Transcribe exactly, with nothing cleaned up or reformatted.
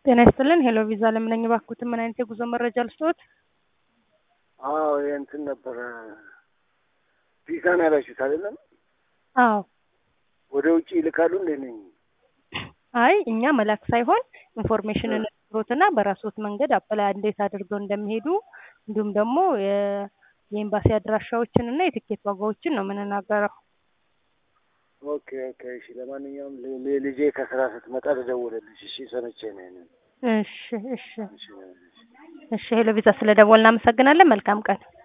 ጤና ይስጥልን ሄሎ ቪዛ ለምን ነኝ ባክዎት ምን አይነት የጉዞ መረጃ ልስጥዎት? አዎ የእንትን ነበር ቪዛ ነው ያላችሁት አይደለም? አዎ ወደ ውጪ ይልካሉ እንዴ ነኝ? አይ እኛ መላክ ሳይሆን ኢንፎርሜሽን እንስጥዎትና በራስዎት መንገድ አፕላይ እንዴት አድርገው እንደሚሄዱ እንዲሁም ደግሞ የኤምባሲ አድራሻዎችን እና የቲኬት ዋጋዎችን ነው የምንናገረው። ኦኬ ኦኬ እሺ ለማንኛውም ልጄ ከስራ ስትመጣ ልደውልልሽ እሺ ሰምቼ ነው። እሺ እሺ እሺ ሄሎ ቪዛ ስለደወልን እናመሰግናለን። መልካም ቀን።